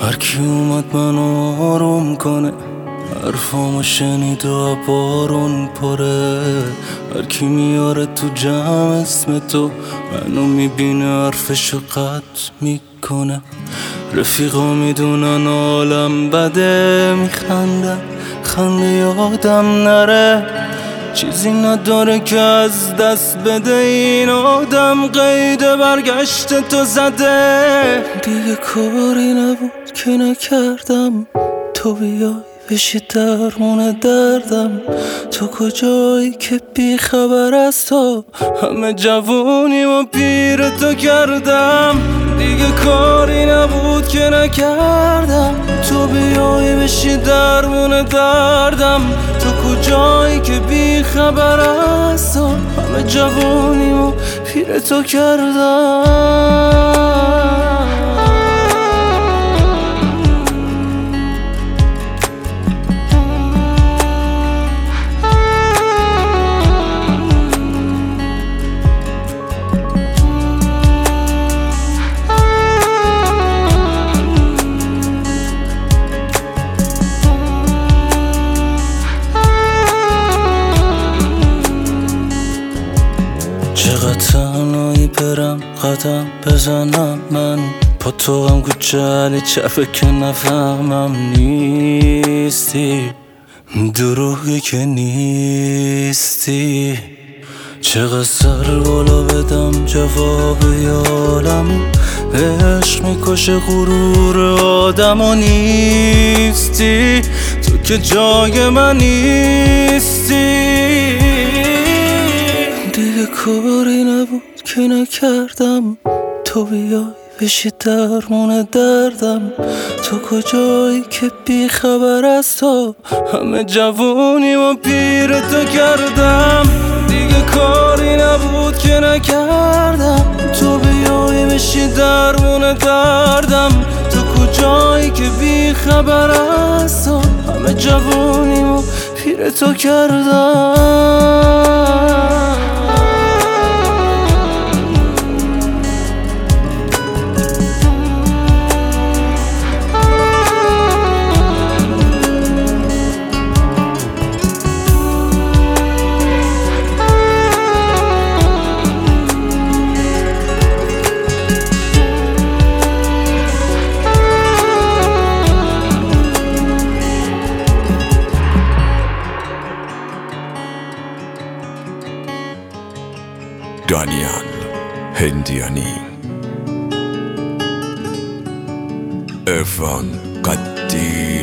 هر کی اومد منو آروم کنه، حرفامو شنید و بارون پره. هر کی میاره تو جمع اسم تو، منو میبینه حرفشو قطع میکنه. رفیقا میدونن عالم بده، میخندن خنده یادم نره. چیزی نداره که از دست بده، این آدم قید برگشت تو زده. دیگه کاری نبود که نکردم، تو بیای بشی درمون دردم. تو کجایی که بی خبر از تو همه جوونی و پیر تو کردم. دیگه کاری نبود که نکردم، تو بیای بشی درمون دردم. تو کجایی که بی خبر از تو همه جوونی و پیر تو کردم. چقدر تنهایی برم قدم بزنم من، با تو هم کچلی چپه که نفهمم. نیستی دروغی که نیستی. چقدر سر بالا بدم جواب یالم، عشق میکشه غرور آدم و نیستی. تو که جای من نیستی. دیگه کاری نبود که نکردم، تو بیای بشی درمون دردم. تو کجایی که بی خبر از تو همه جوونی و پیر تو کردم. دیگه کاری نبود که نکردم، تو بیای بشی درمون دردم. تو کجایی که بی خبر از تو همه جوونی و پیر تو کردم. دانیال هندیانی، عرفان قدیر.